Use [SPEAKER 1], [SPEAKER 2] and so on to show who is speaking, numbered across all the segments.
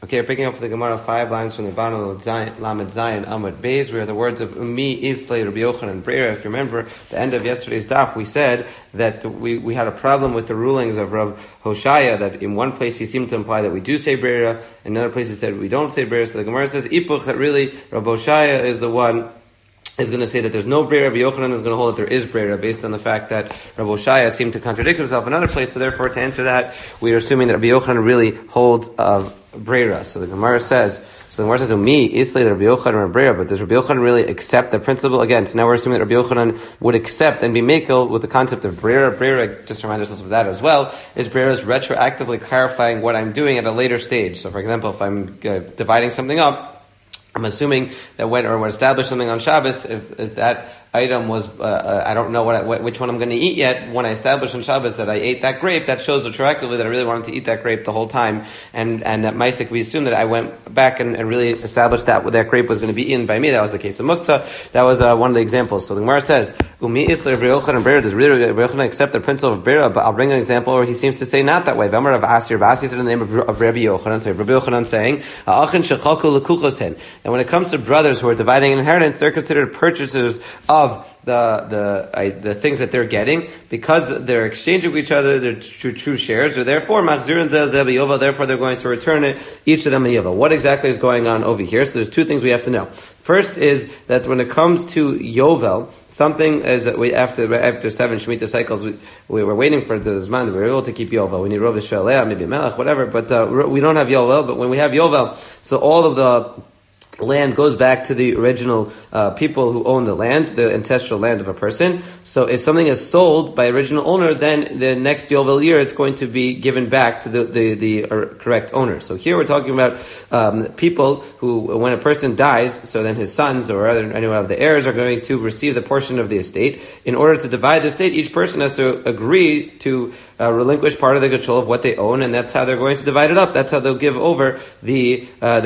[SPEAKER 1] Okay, we're picking up the Gemara 5 lines from the Banu Lamed Zayin Amud Beis, where the words of Umi, Islay, Rabbi Yochanan, and Breira. If you remember, the end of yesterday's daf, we said that we had a problem with the rulings of Rav Hoshaya, that in one place he seemed to imply that we do say Breira, in another place he said we don't say Breira. So the Gemara says, Ipuch, that really Rav Hoshaya is the one is going to say that there's no Breira. Rabbi Yochanan is going to hold that there is Breira based on the fact that Rav Hoshaya seemed to contradict himself in another place. So therefore, to answer that, we are assuming that Rabbi Yochanan really holds of Breira. So the Gemara says, me, Islay, Rabbi Yochanan or Breira, but does Rabbi Yochanan really accept the principle? Again, so now we're assuming that Rabbi Yochanan would accept and be makel with the concept of Breira. Breira, just to remind ourselves of that as well, is Breira is retroactively clarifying what I'm doing at a later stage. So for example, if I'm dividing something up, I'm assuming that when establish something on Shabbos, if that item was, I don't know which one I'm going to eat yet. When I established on Shabbos that I ate that grape, that shows retroactively that I really wanted to eat that grape the whole time, and that Maisik, we assume that I went back and really established that grape was going to be eaten by me. That was the case of Muktzah. That was one of the examples. So the Gemara says, Umi Isla Rabbi Yochanan and Breira, does really Rabbi Yochanan accept the principle of Breira? But I'll bring an example where he seems to say not that way. V'amar Rav Asi said in the name of Rabbi Yochanan. So Rabbi Yochanan saying, A'achin shechalku lekuchosen. And when it comes to brothers who are dividing an inheritance, they're considered purchasers of the things that they're getting, because they're exchanging with each other, they're true shares, so therefore machzirin zeh b'yovel, therefore they're going to return it, each of them a yovel. What exactly is going on over here? So there's two things we have to know. First is that when it comes to yovel, something is that after 7 Shemitah cycles, we were waiting for the Zman, we were able to keep yovel. We need Rov Yisrael, maybe Melech, whatever, but we don't have yovel. But when we have yovel, so all of the land goes back to the original people who own the land, the ancestral land of a person. So if something is sold by original owner, then the next Yovel year it's going to be given back to the correct owner. So here we're talking about people who, when a person dies, so then his sons or anyone of the heirs are going to receive the portion of the estate. In order to divide the estate, each person has to agree to relinquish part of the control of what they own, and that's how they're going to divide it up. That's how they'll give over the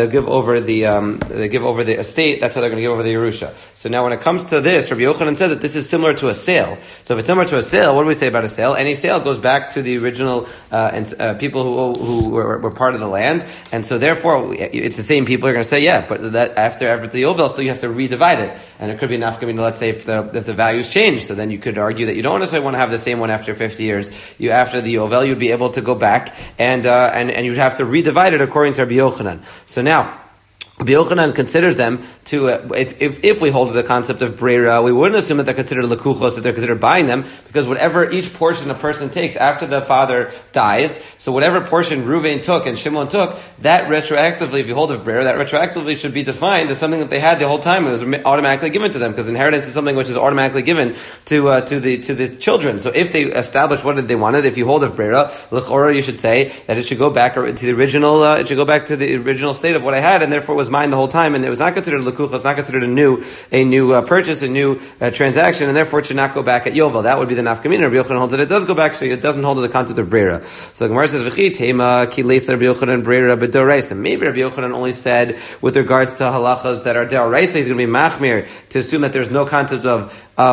[SPEAKER 1] estate. That's how they're going to give over the Yerusha. So now when it comes to this, Rabbi Yochanan said that this is similar to a sale. So if it's similar to a sale, what do we say about a sale? Any sale goes back to the original people who were part of the land, and so therefore it's the same people are going to say, yeah, but that after the Yovel, still you have to redivide it, and it could be enough. Let's say if the values change, so then you could argue that you don't necessarily want to have the same one after 50 years. After the Yovel, you'd be able to go back and you'd have to redivide it according to Rabbi Yochanan. So now, Rabbi Yochanan considers them to, if we hold to the concept of Breira, we wouldn't assume that they're considered lekuchos, that they're considered buying them, because whatever each portion a person takes after the father dies, so whatever portion Reuven took and Shimon took, that retroactively, if you hold of Breira, that retroactively should be defined as something that they had the whole time. It was automatically given to them, because inheritance is something which is automatically given to the children. So if they establish what they wanted, if you hold of Breira, l'chora, you should say that it should go back to the original, it should go back to the original state of what I had, and therefore it was mine the whole time, and it was not considered lekucha, it's not considered a new purchase, a new transaction, and therefore it should not go back at Yovel. That would be the nafkamina. Rabbi Yochanan holds that it does go back, so it doesn't hold to the concept of Breira. So the Gemara says, "V'chi tema ki leis Rabbi Yochanan Breira b'doraisa." Maybe Rabbi Yochanan only said with regards to halachas that are deoraisa, he's going to be machmir to assume that there's no concept of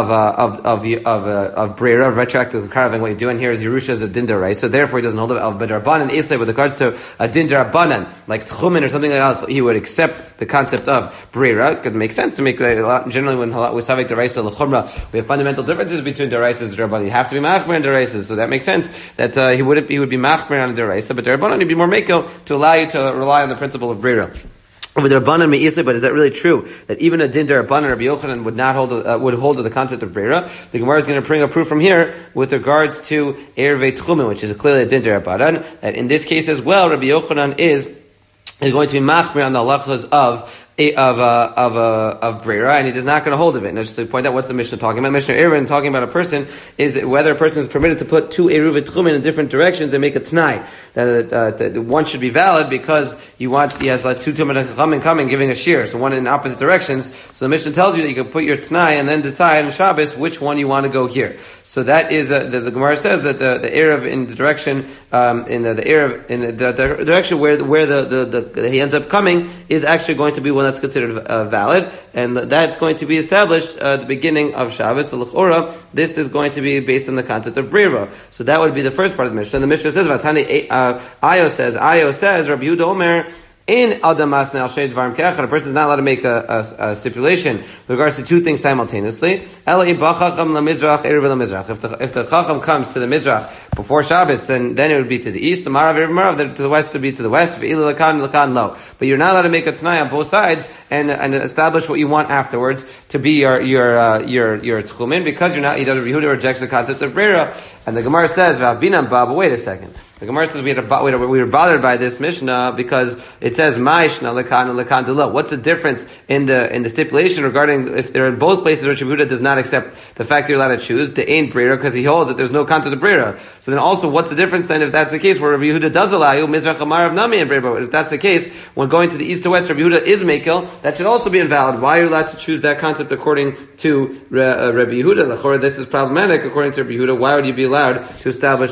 [SPEAKER 1] Breira, of retroactive carving. What you're doing here is Yerusha is a din deoraisa, so therefore he doesn't hold of b'darbanan. Isay with regards to a din derabanan, like tchumen or something like else, he would accept the concept of Breira. It could make sense to make a lot. Generally, when we savik deraisa l'chumra, we have fundamental differences between deraisas and derabanan. You have to be machmer in deraisas, so that makes sense that he would be machmer on a deraisa, but derabanan he'd be more mekel to allow you to rely on the principle of Breira. But is that really true that even a din derabanan, Rabbi Yochanan would hold to the concept of Breira? The Gemara is going to bring a proof from here with regards to ervei tchumen, which is clearly a din derabanan. That in this case as well, Rabbi Yochanan is going to be machmir on the halachas of Breira, and he is not going to hold of it. Now, just to point out, what's the Mishnah talking about? Mishnah Eruvin talking about a person is whether a person is permitted to put two eruv tchumen in different directions and make a t'nai. That one should be valid because he has like two tumen coming giving a shear, so one in opposite directions. So the Mishnah tells you that you can put your t'nai and then decide on Shabbos which one you want to go here. So that is the Gemara says that the eruv in the direction in the direction where he ends up coming is actually going to be one that's considered valid, and that's going to be established at the beginning of Shabbos. So l'chora, this is going to be based on the concept of Breira. So that would be the first part of the Mishnah. And the Mishnah says, Ayo says, Rabbi Yehuda Omer, In Adamas Al Shay Dvarim Kechad, a person is not allowed to make a stipulation with regards to two things simultaneously. If the Chacham comes to the Mizrach before Shabbos, then it would be to the east, the Marav Erev Marav, then to the west would be to the west, but you're not allowed to make a Tanai on both sides and establish what you want afterwards to be your Tchumin, because you're not, Yehuda rejects the concept of Brera. And the Gemara says, but wait a second. The Gemara says we were bothered by this Mishnah because it says Ma'ishna lekan and lekan delo. What's the difference in the stipulation regarding if they're in both places where Rabbi Yehuda does not accept the fact you're allowed to choose the ain brera because he holds that there's no concept of brera. So then also what's the difference then if that's the case where Rabbi Yehuda does allow you Mizrach Amarav Nami and brera? If that's the case, when going to the east to west, Rabbi Yehuda is mekel. That should also be invalid. Why are you allowed to choose that concept according to Rabbi Yehuda? L'chora, this is problematic according to Rabbi Yehuda. Why would you be allowed to establish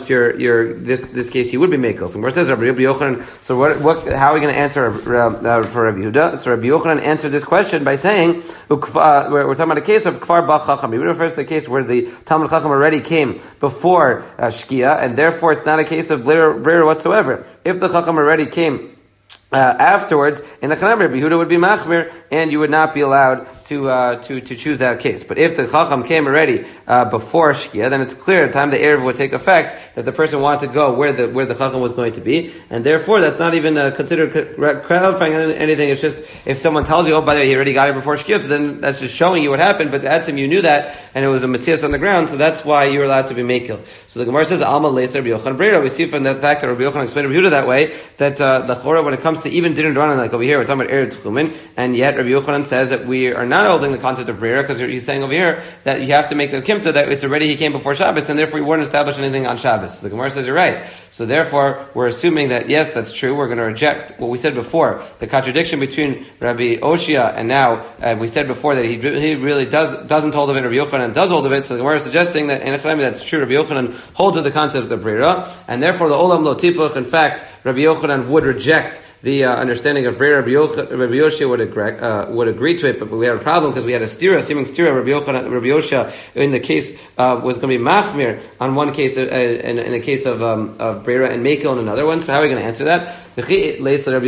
[SPEAKER 1] this case? He would be mekel. So where it says Rabbi Yochanan. So how are we going to answer for Rabbi Yehuda? So Rabbi Yochanan answered this question by saying we're talking about a case of Kfar Ba Chacham. He refers to a case where the Talmud Chacham already came before Shkia, and therefore it's not a case of Brera whatsoever. If the Chacham already came afterwards, in the Chanam, Rabbi Yehuda would be machmir, and you would not be allowed to choose that case. But if the Chacham came already before Shkia, then it's clear at the time the Erev would take effect that the person wanted to go where the Chacham was going to be, and therefore that's not even considered clarifying anything. It's just if someone tells you, oh, by the way, he already got here before Shkia, so then that's just showing you what happened. But at Etzim, you knew that, and it was a Matthias on the ground, so that's why you're allowed to be mekil. So the Gemara says Alma Leis Rabbi Yochanan Brera. We see from the fact that Rabbi Yochanan explained Rabbi Yehuda that way that the Chora, when it comes to even dinner drawn, like over here, we're talking about Eretz Tchumen, and yet Rabbi Yochanan says that we are not holding the concept of Brera because he's saying over here that you have to make the Kimta that it's already he came before Shabbos, and therefore you wouldn't establish anything on Shabbos. So the Gemara says you're right. So therefore, we're assuming that yes, that's true. We're going to reject what we said before, the contradiction between Rabbi Oshia and now we said before that he really doesn't hold of it. Rabbi Yochanan does hold of it. So the Gemara is suggesting that in that's true. Rabbi Yochanan holds of the concept of Brera, and therefore the Olam Lo Tipuch. In fact, Rabbi Yochanan would reject the understanding of Brera. Rabbi Yoshia would agree to it, but we had a problem because we had a seeming stira. Rabbi Yoshia in the case was going to be machmir on one case, in a case of Brera and Mekel in another one. So how are we going to answer that? The cases of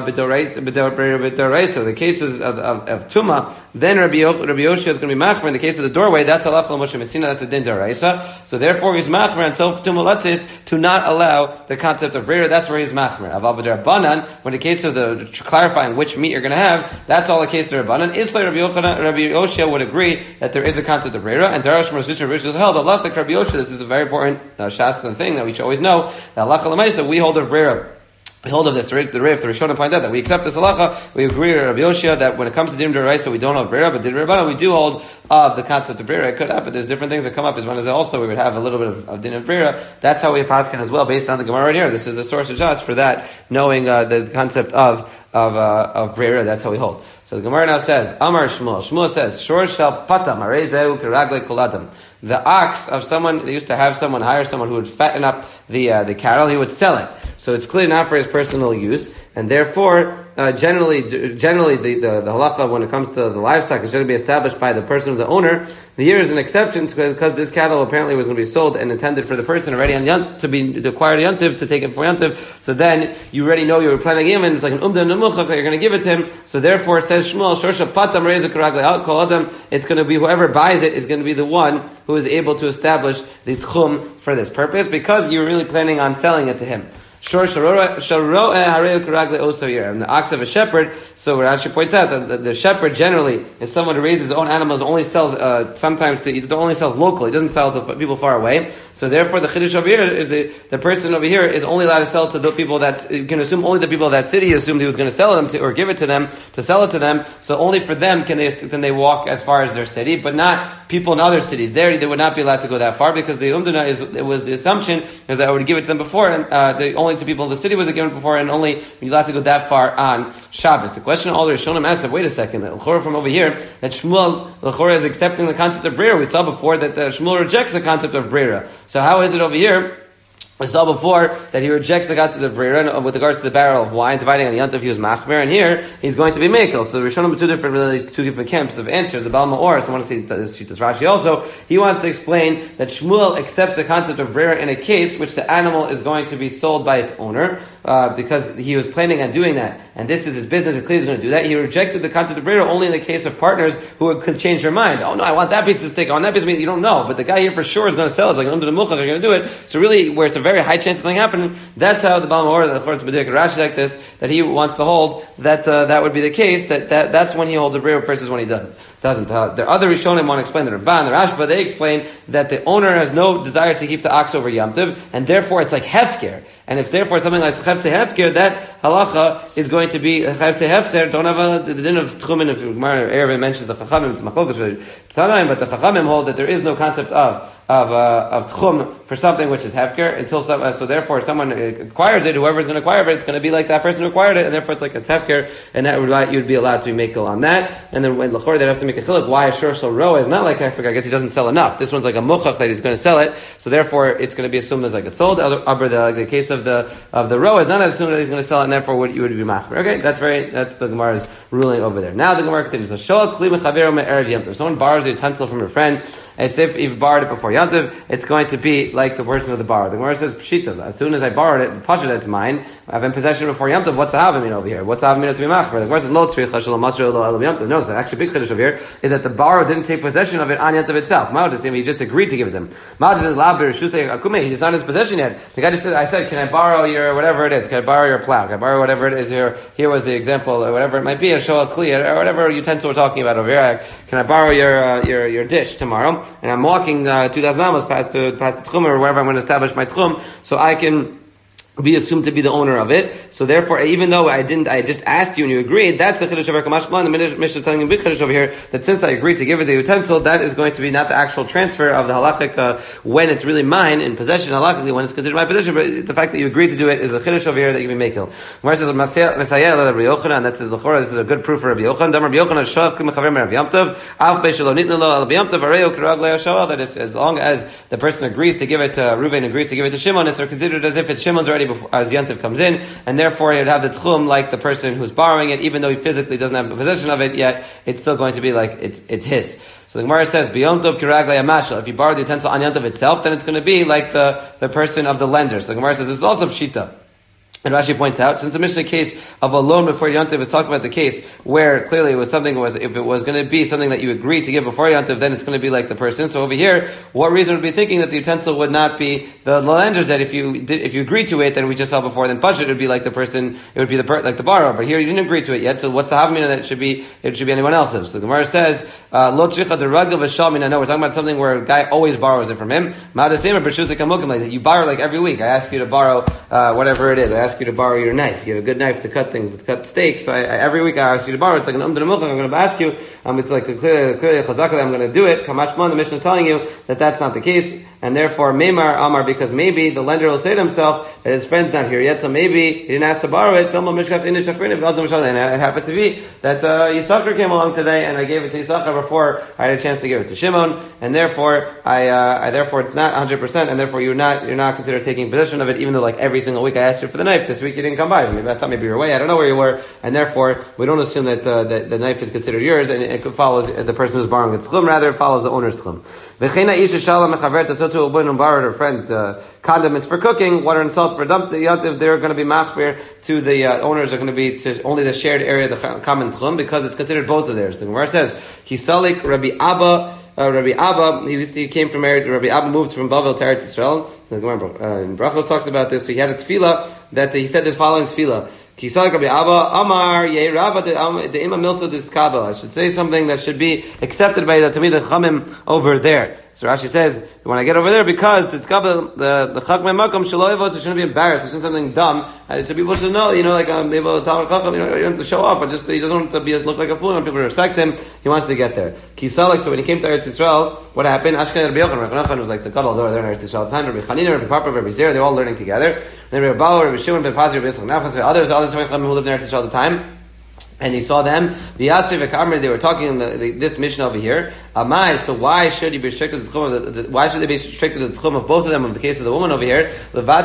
[SPEAKER 1] Tuma, then Rabbi Yoshia is going to be machmer. In the case of the doorway, that's halacha Moshe Messina, that's a din daraisa. So therefore he's machmer and self tumulatis to not allow the concept of brera. That's where he's machmer. Aval b'dar banan, when the case of the clarifying which meat you're going to have, that's all the case of Rabbanan. Isla Rabbi Yoshia would agree that there is a concept of brera, and Darash Mersuch Rish is held. Allah like Rabbi Yoshia. This is a very important Shastan thing that we should always know. That halacha l'maisa we hold of brera. We hold of this, the Rishonim point out that we accept this halacha, we agree with Rabbi Yoshia that when it comes to Din D'Oraisa we don't hold Brera, but Din Rabbanan we do hold of the concept of Brera. It could happen, there's different things that come up, as one is also we would have a little bit of Din and Brera. That's how we paskin as well, based on the Gemara right here. This is the source of Jas for that, knowing the concept of Brera, that's how we hold. So the Gemara now says, Amar Shmuel. Shmuel says, Shor shel patam arezeu kiragle koladam. The ox of someone, they used to have someone hire someone who would fatten up the cattle, he would sell it. So it's clearly not for his personal use, and therefore, generally the halacha when it comes to the livestock is going to be established by the person of the owner. Here is an exception because this cattle apparently was going to be sold and intended for the person already on to acquire Yantiv, to take it for Yantiv. So then you already know you were planning him, and it's like an umda nemuchach that you're going to give it to him. So therefore, it says Shmuel, Shorsha patam reizu karagle al kol adam. It's going to be whoever buys it is going to be the one who is able to establish the tchum for this purpose because you're really planning on selling it to him. And the ox of a shepherd, so Rashi points out that the shepherd generally is someone who raises his own animals, only sells only sells locally, he doesn't sell to people far away. So therefore the chiddush over here is the person over here is only allowed to sell to the people that you can assume only the people of that city. He assumed he was going to sell them to or give it to them to sell it to them. So only for them can they walk as far as their city, but not people in other cities. There they would not be allowed to go that far because the assumption is that I would give it to them before, and the only to people in the city was given before, and only you're allowed to go that far on Shabbos. The question all the Rishonim asked, wait a second, L'chora from over here, that Shmuel L'chora is accepting the concept of Brera. We saw before that Shmuel rejects the concept of Brera. So how is it over here We saw before that he rejects the gat to the brera with regards to the barrel of wine, dividing on Yantav, he was machmer, and here he's going to be mekel. So the Rishonim two different camps of answers. The Baal Ma'or, so I want to see this Rashi also, he wants to explain that Shmuel accepts the concept of brera in a case which the animal is going to be sold by its owner, because he was planning on doing that, and this is his business, and clearly he's going to do that. He rejected the concept of brera only in the case of partners who could change their mind. Oh no, I want that piece of steak, I want that piece of meat. You don't know, but the guy here for sure is going to sell it. It's like under the muchach, they're going to do it. So really, where it's a very high chance of something happening, that's how the Baal Ma'or, the Chorot B'dik Rashi like this, that he wants to hold that that would be the case. That's when he holds a brera versus when he doesn't. The other Rishonim want to explain the Ramban, the Rashba, they explain that the owner has no desire to keep the ox over Yom Tov, and therefore it's like hefker. And if therefore something like chef to hefker, that halacha is going to be chef to hefker. Don't have the din of tchumen. If Erevin mentions the chachamim, it's machlokas Tanaim, but the chachamim hold that there is no concept of tchum for something which is hefker until so therefore someone acquires it. Whoever is going to acquire it, it's going to be like that person who acquired it, and therefore it's like it's hefker, and that would you'd be allowed to be mekel on that. And then when lachor, they'd have to make a chiluk. Why a shor shel roa is not like hefker? I guess he doesn't sell enough. This one's like a muchach that he's going to sell it, so therefore it's going to be assumed as like it's sold. The case of the roa is not as soon as he's going to sell it, and therefore you would be machmer. Okay, that's the Gemara's ruling over there. Now the Gemara continues. So someone borrows a utensil from a friend. It's if you've borrowed it before Yom Tov, it's going to be like the person of the borrower. The Gemara says, Pshita, as soon as I borrowed it, Pasha, it's mine, I've been in possession before Yom Tov, what's the Havamina over here? What's the Havamina to be machmer? The Gemara says, Lo tzricha shelo masro lo elo Yom Tov. No, so actually big chiddush over here is that the borrower didn't take possession of it on Yom Tov itself. He just agreed to give it to him. He's not in his possession yet. The guy just said, I said, can I borrow your whatever it is? Can I borrow your plow? Can I borrow whatever it is here? Here was the example, or whatever it might be, a show a kli, or whatever utensil we're talking about over here. Can I borrow your dish tomorrow? And I'm walking 2,000 amos past the tchum or wherever I'm going to establish my tchum, so I can be assumed to be the owner of it. So therefore, even though I just asked you and you agreed, that's the chiddush of Kamashman. The Mishnah is telling you big chiddush over here that since I agreed to give it the utensil, that is going to be not the actual transfer of the halachic when it's really mine in possession halachically when it's considered my possession, but the fact that you agreed to do it is the chiddush over here that you can make it. Gemara says Masayel Rabbi Yochanan. That's the Lechora. This is a good proof for Rabbi Yochanan. Rabbi Yochanan shav kim chaver Rabbi Yom Tov av beishelo nitnu lo al Yom Tov areo kirag le'ashav. That if as long as the person agrees to give it to Reuven, agrees to give it to Shimon, it's considered as if it's Shimon's already before as Yom Tov comes in, and therefore he'd have the tchum like the person who's borrowing it, even though he physically doesn't have possession of it yet, it's still going to be like it's his. So the Gemara says, B'Yom Tov kiraglei amashal. If you borrow the utensil on Yom Tov itself, then it's going to be like the person of the lender. So the Gemara says this is also pshita. And Rashi points out, since the Mishnah case of a loan before Yom Tov is talking about the case where clearly it was something if it was going to be something that you agreed to give before Yom Tov, then it's going to be like the person. So over here, what reason would be thinking that the utensil would not be the lender's? That if you agreed to it, then we just saw before, then Pashut would be like the person, it would be like the borrower. But here you didn't agree to it yet, so what's the havamina that it should be anyone else's? So the Gemara says, Lo tzricha deragel v'shal min. I know we're talking about something where a guy always borrows it from him. Ma'adasim b'shusik hamukim, like that you borrow like every week. I ask you to borrow whatever it is. I ask you to borrow your knife. You have a good knife to cut things, to cut steaks. So every week I ask you to borrow. It's like an umdana muchach. I'm going to ask you. It's like a clear chazaka that I'm going to do it. Kamashman, the Mishnah is telling you that that's not the case, and therefore Meimar Amar, because maybe the lender will say to himself that his friend's not here yet, so maybe he didn't ask to borrow it. And it happened to be that Yisachar came along today, and I gave it to Yisachar before I had a chance to give it to Shimon, and therefore therefore it's not 100%, and therefore you're not considered taking possession of it, even though like every single week I asked you for the knife. This week you didn't come by. So maybe I thought maybe you were away. I don't know where you were, and therefore we don't assume that the knife is considered yours, and it follows the person who's borrowing its tchum. Rather, it follows the owner's tchum. So to a borrowed her friend condiments for cooking, water and salt for dump. They're going to be machmir to the owners are going to be to only the shared area, the common tchum, because it's considered both of theirs. The Gemara says, Kisalik Rabbi Abba. Rabbi Abba, he came from Rabbi Abba moved from Bavel to Eretz Yisrael. The Gemara in Brachos talks about this. So he had a tefillah that he said this following tefillah. Kisalik Rabbi Abba, Amar Yeh Rava the Ima Milsa Diskabel. I should say something that should be accepted by the Tamid Chamim over there. So Rashi says, when I get over there, because Diskabel, the Chachmei Makom Shaloivos, it shouldn't be embarrassed. It shouldn't be something dumb. So people should know, like able Talmud Chacham, you don't have to show up, but just he doesn't want to look like a fool. And people respect him. He wants to get there. Kisalik. So when he came to Eretz Yisrael, what happened? Ashkenaz Rabbi Yochanan was like the gadol over there in Eretz Yisrael. Time Rabbi Chanina, Rabbi Papa, Rabbi Zera, they're all learning together. And then Rabbi Baal, Rabbi Shimon, Ben Pazi, Rabbi Yisrael Nafas, others Tamei Chachamim who lived in Eretz Yisrael at the time. and he saw them. They were talking in this mission over here. Amai, so why should he be restricted to the tchum why should they be restricted to the tchum of both of them in the case of the woman over here? Why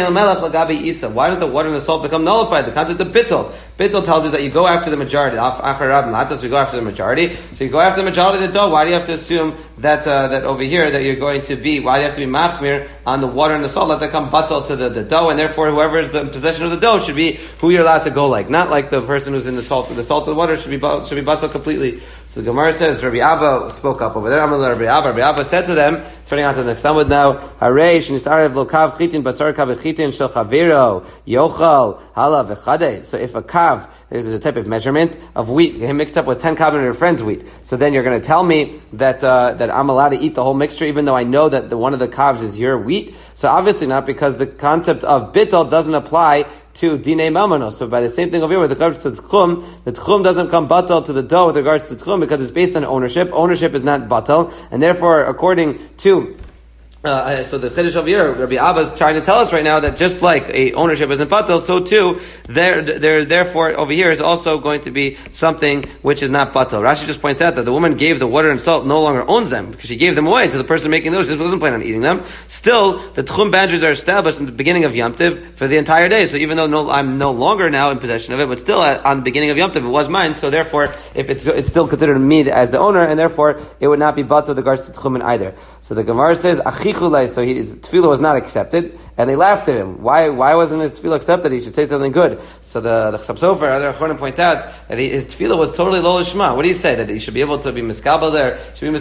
[SPEAKER 1] don't the water and the salt become nullified? The concept of bittul. Bittul tells us that you go after the majority. We go after the majority. So you go after the majority of the dough. Why do you have to assume that that over here that you're going to be? Why do you have to be machmir on the water and the salt? Let that come bittul to the dough, and therefore whoever is in possession of the dough should be who you're allowed to go like, not like the person who's in the salt. The salt of the water should be bittul completely. So the Gemara says, Rabbi Abba spoke up over there. Rabbi Abba said to them, turning on to the next Talmud now, Harei shenistarev lo kav chitin basar kav chitin shel chavero yochal hala v'chadei. So if a kav is a type of measurement of wheat, get mixed up with 10 kav of your friend's wheat, so then you're going to tell me that that I'm allowed to eat the whole mixture, even though I know that one of the kavs is your wheat. So obviously not, because the concept of bittul doesn't apply to dinei mamano. So by the same thing over here with regards to the tchum doesn't come batal to the dough with regards to tchum because it's based on ownership. Ownership is not batal, and therefore, according to so the chiddush over here, Rabbi Abba is trying to tell us right now that just like a ownership isn't batal, so too therefore over here is also going to be something which is not batal. Rashi just points out that the woman gave the water and salt, no longer owns them because she gave them away to the person making those. She wasn't planning on eating them. Still, the tchum boundaries are established in the beginning of Yom Tov for the entire day. So even though I'm no longer now in possession of it, but still on the beginning of Yom Tov it was mine. So therefore, if it's still considered me as the owner, and therefore it would not be batal with regards to tchum either. So the Gemara says, so his tefillah was not accepted, and they laughed at him. Why wasn't his tefillah accepted? He should say something good. So the Chassam Sofer, other Achronim point out that his tefillah was totally lo lishma. What do you say? That he should be able to be miskabel there? Should be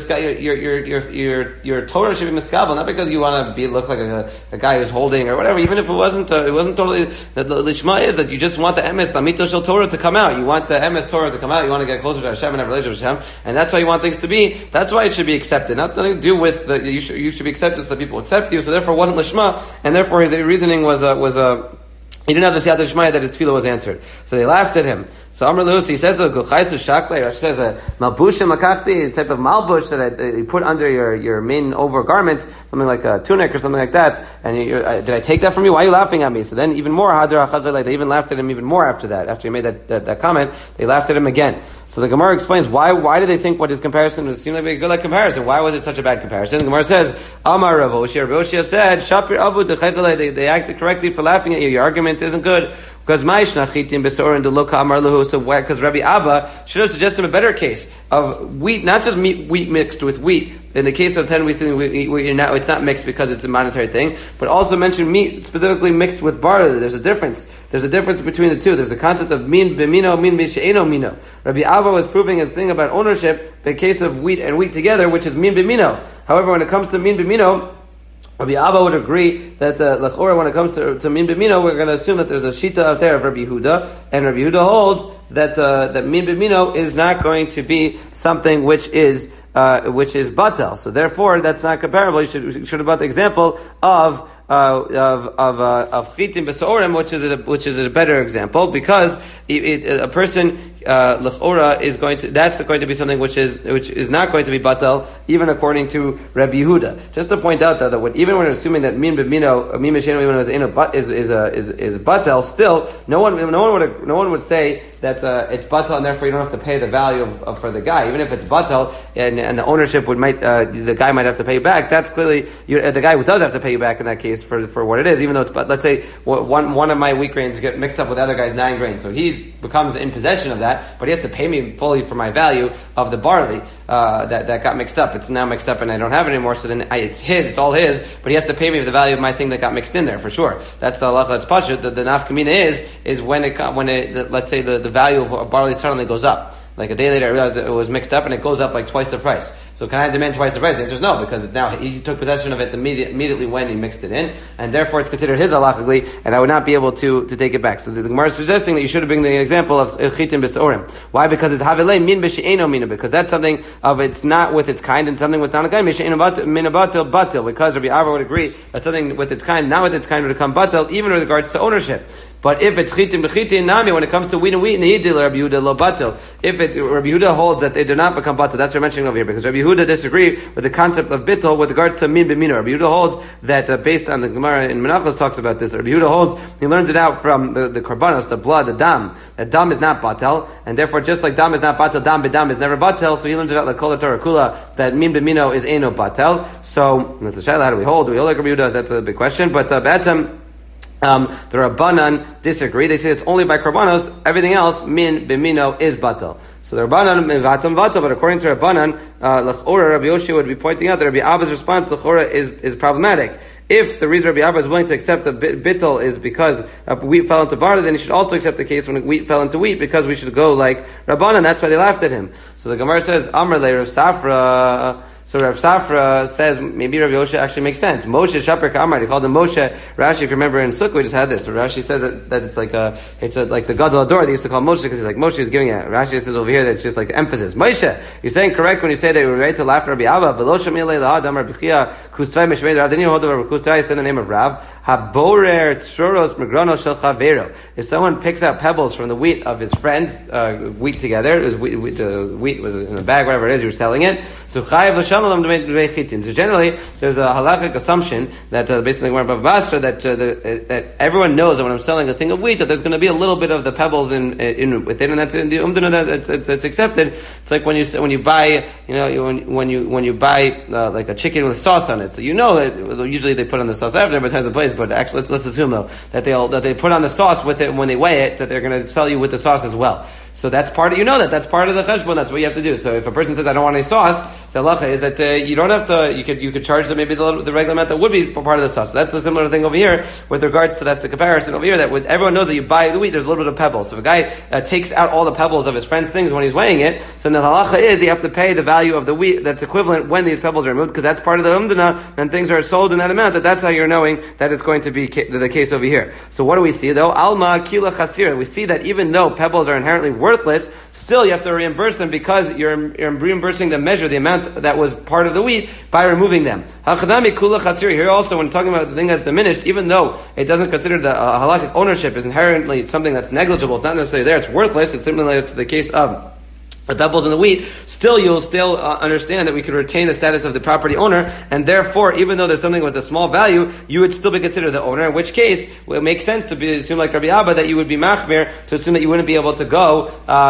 [SPEAKER 1] your Torah should be miskabel, not because you want to look like a guy who's holding or whatever. Even if it wasn't totally that lishma is that you just want the emes lamito shel Torah to come out. You want the emes Torah to come out. You want to get closer to Hashem and have a relationship with Hashem, and that's why you want things to be. That's why it should be accepted. Nothing to do with you should be accepted so that people accept you. So therefore, it wasn't lishma, and therefore his reasoning was he didn't have the siyata shmaya that his tefillah was answered. So they laughed at him. So Amr Lehus, he says, "Gulchaisu shaklei." Rashi says, "Malbushim lakachti," a type of malbush that you put under your main overgarment, something like a tunic or something like that. And did I take that from you? Why are you laughing at me? So then, even more hadra chadlei. They even laughed at him even more after that. After he made that comment, they laughed at him again. So the Gemara explains why did they think what his comparison was seemed like a good like comparison? Why was it such a bad comparison? The Gemara says, Amar Rav Oshia. Rav Oshia said, Shapir Abu they acted correctly for laughing at you. Your argument isn't good. Because because Rabbi Abba should have suggested a better case of wheat, not just wheat mixed with wheat. In the case of 10 weeks, it's not mixed because it's a monetary thing, but also mention meat specifically mixed with barley. There's a difference. There's a difference between the two. There's a concept of min b'mino, min b'she'eno mino. Rabbi Abba was proving his thing about ownership in the case of wheat and wheat together, which is min b'mino. However, when it comes to min b'mino, Rabbi Abba would agree that l'chora, when it comes to min b'mino, we're going to assume that there's a shita out there of Rabbi Yehuda, and Rabbi Yehuda holds that min b'mino is not going to be something which is batal. So therefore, that's not comparable. You should have brought the example of chitin b'seorim, which is a better example, because a person l'chora is going to be something which is not going to be batal, even according to Rabbi Yehuda. Just to point out that even when assuming that min b'mino, min b'sheno is batal, still no one would say that it's batal and therefore you don't have to pay the value for the guy, even if it's batal and the ownership the guy might have to pay you back. That's clearly the guy who does have to pay you back in that case for what it is, even though it's, but let's say one of my wheat grains get mixed up with the other guy's 9 grains, so he becomes in possession of that, but he has to pay me fully for my value of the barley that got mixed up. It's now mixed up and I don't have it anymore, so then it's all his, but he has to pay me for the value of my thing that got mixed in there, for sure. That's the halacha that's pashut. The nafkamina is when let's say the value of barley suddenly goes up. Like a day later, I realized that it was mixed up and it goes up like twice the price. So can I demand twice the price? The answer is no, because now he took possession of it immediately when he mixed it in, and therefore it's considered his halachically, and I would not be able to take it back. So the Gemara is suggesting that you should have bring the example of chitin b'seorim. Why? Because it's havilei min b'she'eno mina, because that's something of it's not with its kind, and something with not a kind, min batil, because Rabbi Abba would agree that something with its kind, not with its kind, would become batil, even with regards to ownership. But if it's chitin b'chitin nami, when it comes to wheat and wheat, nehidil Rabbi Yehuda lo batel. If Rabbi Yehuda holds that they do not become batel, that's what we're mentioning over here, because Rabbi Yehuda disagree with the concept of bittul with regards to min b'mino. Rabbi Yehuda holds that based on the Gemara in Menachos talks about this. Rabbi Yehuda holds, he learns it out from the korbanos, the blood, the dam. That dam is not batel, and therefore just like dam is not batel, dam b'dam is never batel. So he learns it out like kol Torah kula that min b'mino is eno batel. So that's a shaila. How do we hold? Do we hold like Rabbi Yehuda? That's a big question. But the Rabbanan disagree. They say it's only by korbanos. Everything else, min b'mino, is batel. So the Rabbanan vatam vatal, but according to Rabbanan, l'chora Rabbi Yoshi would be pointing out that Rabbi Abba's response l'chora is problematic. If the reason Rabbi Abba is willing to accept the bittul is because wheat fell into barley, then he should also accept the case when wheat fell into wheat, because we should go like Rabbanan. That's why they laughed at him. So the Gemara says, Amr le Rav Safra. So Rav Safra says maybe Rabbi Yosha actually makes sense. Moshe Shaper Kamar, he called him Moshe. Rashi, if you remember in Sukkah, we just had this. So Rashi says that it's like like the Gadol Ador they used to call Moshe because he's like Moshe is giving it. Rashi says over here that it's just like emphasis. Moshe, you're saying correct when you say that you were ready to laugh at Rabbi Abba. V'lo shamilei lahad amar b'chia kustvay meshmei Rav. Then you hold over Kustvay, say the name of Rav. Haborer tshuros megrono shel chavero. If someone picks out pebbles from the wheat of his friends, wheat together, the wheat was in a bag, whatever it is, you were selling it. So chayav l'shalom d'mei chitin. So generally, there's a halachic assumption that basically we're above Basra that everyone knows that when I'm selling a thing of wheat that there's going to be a little bit of the pebbles within, and that's in the that's accepted. It's like when you buy when you buy like a chicken with sauce on it. So you know that usually they put on the sauce after every time the place. But actually, let's assume though that they put on the sauce with it when they weigh it, that they're going to sell you with the sauce as well. So that's part of, that's part of the cheshbon. That's what you have to do. So if a person says, I don't want any sauce, the halacha is that you don't have to, you could charge them maybe the regular amount that would be part of the sauce. So that's the similar thing over here with regards to, that's the comparison over here, that with everyone knows that you buy the wheat, there's a little bit of pebbles. So if a guy takes out all the pebbles of his friend's things when he's weighing it, so then the halacha is you have to pay the value of the wheat that's equivalent when these pebbles are removed, because that's part of the umdana, and things are sold in that amount, that's how you're knowing that it's going to be the case over here. So what do we see though? Alma kila chasira. We see that even though pebbles are inherently worthless, still you have to reimburse them because you're reimbursing the measure, the amount that was part of the wheat, by removing them. Hachadami kula chasira. Here also, when talking about the thing that's diminished, even though it doesn't consider the halakhic ownership is inherently something that's negligible, it's not necessarily there, it's worthless, it's similar to the case of the pebbles in the wheat, still you'll understand that we could retain the status of the property owner, and therefore, even though there's something with a small value, you would still be considered the owner, in which case, it makes sense to assume like Rabbi Abba that you would be machmir, to assume that you wouldn't be able to go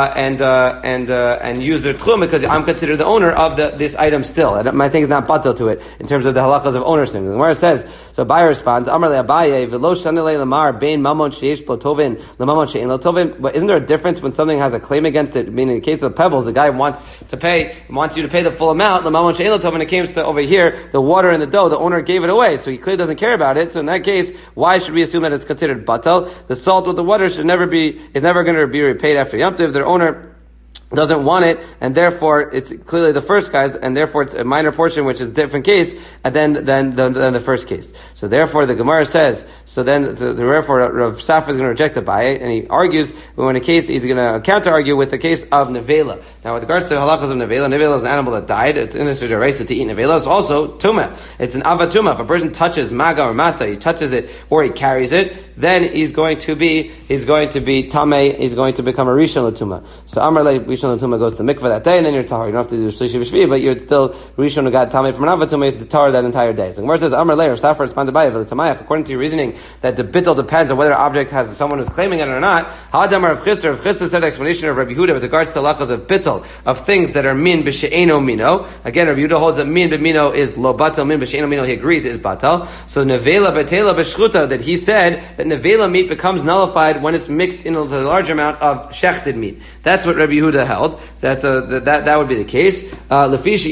[SPEAKER 1] and use their tchum, because I'm considered the owner of this item still. And my thing is not batel to it, in terms of the halachas of ownership. The Gemara says, so Abaye responds, Amar le Abaye, v'lo shanele lamar bein mamon sheyesh bo tovin, lamamon she'en lo tovin. But isn't there a difference when something has a claim against it? Meaning in the case of the pebbles, the guy wants you to pay the full amount. Lamamon she'en lo tovin. When it comes to over here, the water and the dough, the owner gave it away, so he clearly doesn't care about it. So in that case, why should we assume that it's considered batel? The salt with the water is never going to be repaid after Yom Tov. Their owner doesn't want it, and therefore it's clearly the first guy's, and therefore it's a minor portion, which is a different case, and then the first case. So therefore the Gemara says, so then therefore Rav Safra is going to reject the Abaye, and he argues, when a case, he's going to counter-argue with the case of Nevela. Now with regards to halachas of Nevela is an animal that died, it's in this race to eat Nevela, it's also Tumah. It's an Avatuma. If a person touches Maga or Masa, he touches it, or he carries it, then he's going to be Tameh, he's going to become a Rishon L'Tumah. So Amar Le, Rishon L'Tumah goes to mikveh that day, and then you're tahor. You don't have to do Shlishi V'Shvi, but you're still Rishon who got Tameh from an Avatuma, it's the tahor that entire day. So the Gemara says, Amar Le, Safar responded by Tamayach, according to your reasoning, that the bittul depends on whether an object has someone who's claiming it or not. Ha'adamar of Chisda. Rav Chisda said the explanation of Rabbi Yehuda with regards to halachas of bittul, of things that are min b'she'eno mino. Again, Rabbi Yehuda holds that min b'mino is lo batal, min b'she'eno mino, he agrees, is batal. So nevela betela b'shchuta, that he said that nevela meat becomes nullified when it's mixed in with a large amount of shechted meat. That's what Rabbi Yehuda held, that would be the case. Because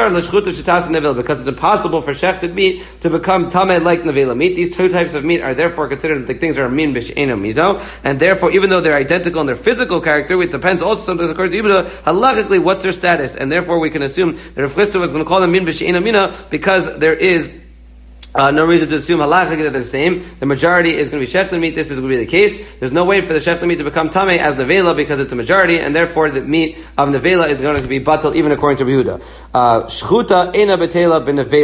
[SPEAKER 1] it's impossible for shechted meat to become tameh like nevela meat. These two types of meat are therefore considered the things that are min b'she'eno mizo, and therefore, even though they're identical in their physical character, it depends also sometimes according to Yehuda, halachically, what's their status, and therefore we can assume that Rav Chisda was going to call them min b'she'eno mina because there is no reason to assume halachically that they're the same. The majority is going to be shechted meat. This is going to be the case. There's no way for the shechted meat to become tameh as nevela because it's a majority, and therefore the meat of nevela is going to be batal even according to Yehuda. Shchuta ena betela b'nevela.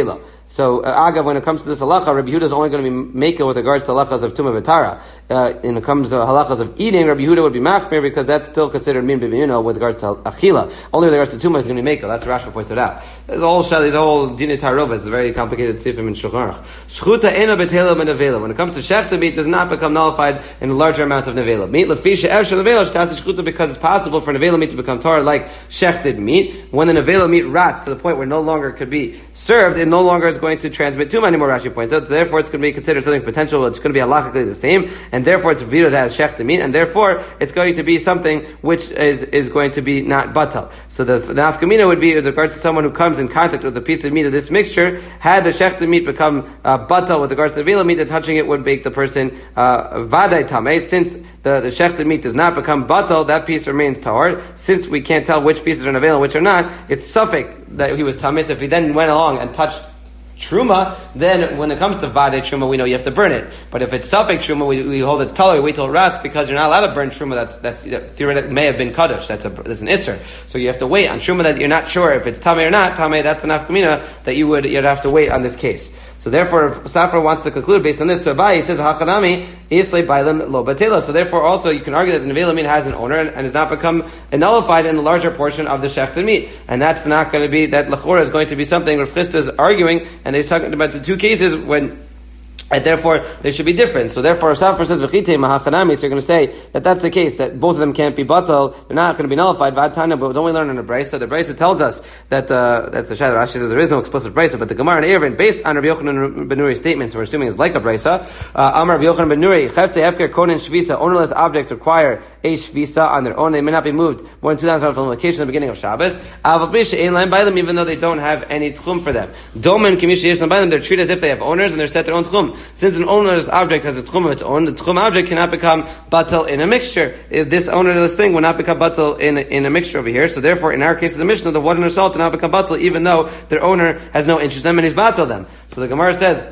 [SPEAKER 1] So, Agav, when it comes to this halacha, Rabbi Yehuda is only going to be makel with regards to halachas of tumah v'tara. When it comes to halachas of eating, Rabbi Yehuda would be machmir because that's still considered min b'miyuno with regards to achila. Only with regards to tumah is going to be makel. That's what Rashba points it out. There's a whole dinei tarova. It's a very complicated sifim in Shulchan Aruch. Shchuta ena betela min nevela. When it comes to shechta meat, does not become nullified in a larger amount of nevela. Meat lefisha evshel nevela shtasi shchuta, because it's possible for nevela meat to become tar like shechted meat. When the nevela meat rots to the point where no longer could be served, it no longer is going to transmit tumah anymore. Rashi points out. Therefore, it's going to be considered something potential. It's going to be halachically the same, and therefore it's viewed as shechted meat, and therefore it's going to be something which is going to be not batal. So the nafkamina would be with regards to someone who comes in contact with a piece of meat of this mixture. Had the shechted meat become batal with regards to the nevela meat, then touching it would make the person vaday tameh. Since the shechted meat does not become batal, that piece remains tahor. Since we can't tell which pieces are nevela and which are not, it's suffix that he was tamis. If he then went along and touched truma, then when it comes to vade truma, we know you have to burn it. But if it's suffix truma, we hold it taller, we wait till it rots, because you're not allowed to burn truma that's theoretically may have been kaddish. That's an isser. So you have to wait on truma that you're not sure if it's tameh or not tameh. That's the nafkamina that you'd have to wait on this case. So therefore, if Safra wants to conclude based on this to Abai, he says Hachanami Islay Bailim Lo Batela. So therefore, also you can argue that the nevela meat has an owner and has not become nullified in the larger portion of the shechted meat, and that's not going to be that lechora is going to be something Rav Chisda is arguing, and he's talking about the two cases when. And therefore, they should be different. So therefore, Safra says, V'chitei mahachanamis, you're going to say that that's the case, that both of them can't be batal, they're not going to be nullified, V'atana, but don't we learn in the Brisa? The Brisa tells us that, that's the Shad. Rashi says there is no explicit Brisa, but the Gemara and Erevin, based on Rabbi Yochanan ben Nuri's statements, we're assuming it's like a Brisa, Amar Rabbi Yochanan ben Nuri, Chefte Hefker Konin Shvisa, ownerless objects require a Shvisa on their own, they may not be moved more than 2,000 from the location at the beginning of Shabbos, even though they don't have any tchum for them. Domen Kimish Yesh Lam, they're treated as if they have owners and they're set their own tchum. Since an owner's object has a tchum of its own, the tchum object cannot become batal in a mixture. If this ownerless thing will not become batal in a mixture over here, so therefore, in our case of the Mishnah, the water and the salt do not become batal, even though their owner has no interest in them and he's batal them. So the Gemara says,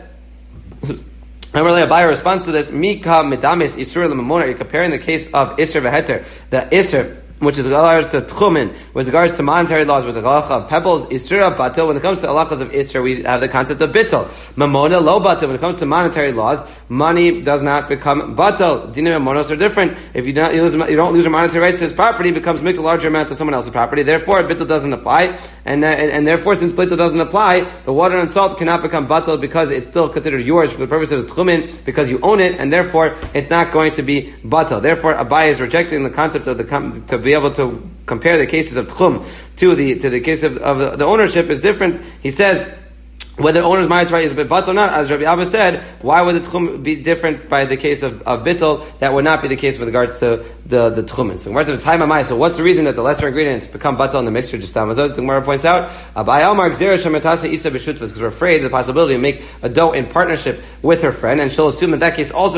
[SPEAKER 1] Abai responds to this, Mika medamis isur l'mamona. You're comparing the case of isur v'heter, the isur, which is with regards to tchumen, with regards to monetary laws, with the halacha of pebbles, isra batil. When it comes to halachas of isra, we have the concept of bittul. Mamona lo batil. When it comes to monetary laws, money does not become batil. Dinah and monos are different. If you don't lose your monetary rights to his property, it becomes a larger amount to someone else's property. Therefore, bittul doesn't apply, and therefore, since bittul doesn't apply, the water and salt cannot become batil because it's still considered yours for the purpose of tchumen, because you own it, and therefore it's not going to be batil. Therefore, Abai is rejecting the concept of to be able to compare the cases of tchum to the case of the ownership is different. He says, whether owner's marriage right is a bit batal or not, as Rabbi Abba said, why would the tchum be different by the case of bittul? That would not be the case with regards to the tchumen. So, in regards to the time of so what's the reason that the lesser ingredients become batal in the mixture? Just the Gemara points out, because we're afraid of the possibility to make a dough in partnership with her friend, and she'll assume in that case also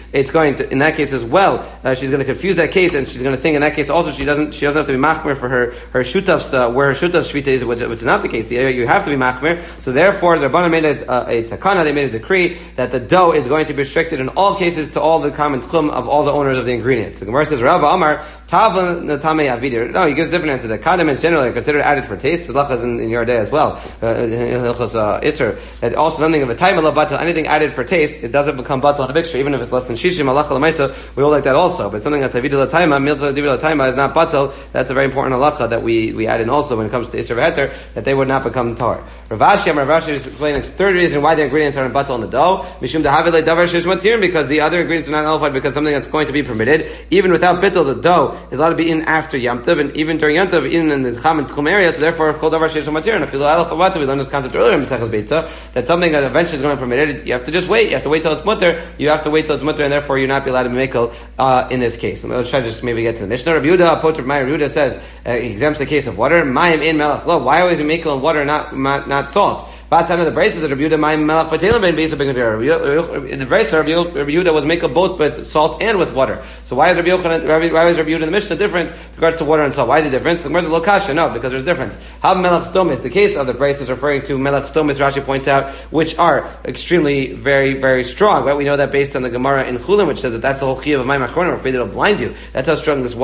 [SPEAKER 1] in that case as well, she's going to confuse that case, and she's going to think in that case also she doesn't have to be machmer for her shutafs, where her shutafs shvita is, which is not the case. You have to be machmer. So therefore, the Rabbanan made a takana, they made a decree that the dough is going to be restricted in all cases to all the common tchum of all the owners of the ingredients. The Gemara says, Rav Amar, Tavla Natame Avidir. No, he gives a different answer. The condiments generally are considered added for taste. Tzedakah in your day as well. Isser. That also something of a time of batal, anything added for taste, it doesn't become batal in a mixture, even if it's less than shishim, halacha l'maisa, we all like that also. But something that's avidir l'taima, milza avidir l'taima is not batal, that's a very important halacha that we add in also when it comes to Isser v'heter, that they would not become tar. Rav Ashi is explaining the third reason why the ingredients are in batal in the dough, mishum dahavile davar sheish matir, because the other ingredients are not nullified because something that's going to be permitted. Even without bittul, the dough is allowed to be in after Yom Tov, and even during Yom Tov, even in the Cham and Tchum area, so therefore, chol davar sheish matir, and if you we learned this concept earlier in Maseches Beitza, that something that eventually is going to be permitted, you have to just wait. You have to wait till it's mutter. You have to wait till it's mutter, and therefore you're not be allowed to be mekel in this case. Let's try to just maybe get to the Mishnah. Rabbi Yehuda, Poter Meir, Rabbi Yehuda says, exempts the case of water. Mayim in melach lo. Why always mekel in water, not salt? Batan of the braces of Rabbi Yehuda, Mayim melach batelim ben beis b'geder. In the brace, Rabbi Yehuda was mekel both with salt and with water. So why is Rabbi Yehuda in the Mishnah different with regards to water and salt? Why is it different? The Gemara is lokasha. No, because there's a difference. How melach stomis? The case of the brace is referring to melach stomis. Rashi points out, which are extremely very, very strong. Right? We know that based on the Gemara in Chulin, which says that that's the whole chiyuv of Mayim Achronim. We're afraid it'll blind you. That's how strong this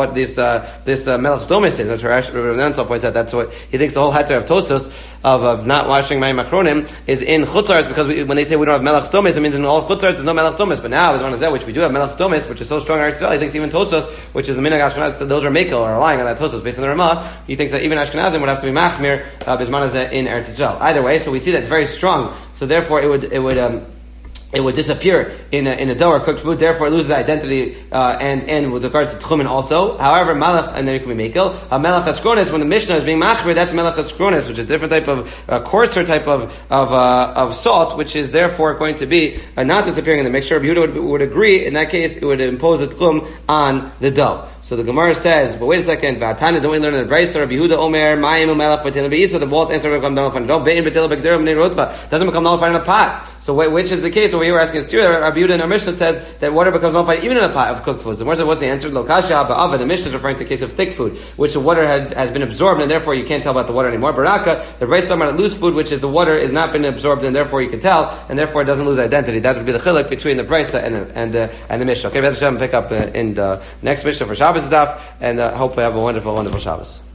[SPEAKER 1] melach stomis is. That's what Rav Nensal points out. That's what he thinks the whole heter of Tosos of not washing Mayim Achronim achronim is in chutzars, because when they say we don't have melech stomis, it means in all chutzars there's no melech stomis. But now, as one is that, which we do have melech stomis, which is so strong in Eretz Yisrael, he thinks even Tosos, which is the minhag Ashkenaz, that those are mekel, or relying on that Tosos based on the Ramah, he thinks that even Ashkenazim would have to be machmir bisman hazeh in Eretz Yisrael. Either way, so we see that it's very strong. So therefore, it would disappear in a dough or cooked food. Therefore, it loses identity and with regards to tchumen also. However, malach, and then it can be mekel. Melech haskronis, when the Mishnah is being machmir, that's melech haskronis, which is a different type of coarser type of salt, which is therefore going to be not disappearing in the mixture. Yehuda would agree. In that case, it would impose a tchum on the dough. So the Gemara says, but wait a second, V'atana, don't we learn in the Brayser of Yehuda Omer, Mayim u'melech b'tilim be'isa, the walt answer become nullified. Don't be'in b'tilim b'gderim b'nei rotva. Doesn't become nullified in a pot. So which is the case? Over here we're asking is true. Rabbi Yehuda in our Mishnah says that water becomes nullified even in a pot of cooked foods. The Gemara says, what's the answer? Lokasha ha'ba'ava. The Mishnah is referring to a case of thick food, which the water has been absorbed, and therefore you can't tell about the water anymore. Baraka, the Brayser talking about loose food, which is the water has not been absorbed, and therefore you can tell, and therefore it doesn't lose identity. That would be the chiluk between the Brayser and the Mishnah. Okay, let's pick up in the next Mishnah for Shabbos stuff, and hope we have a wonderful, wonderful Shabbos.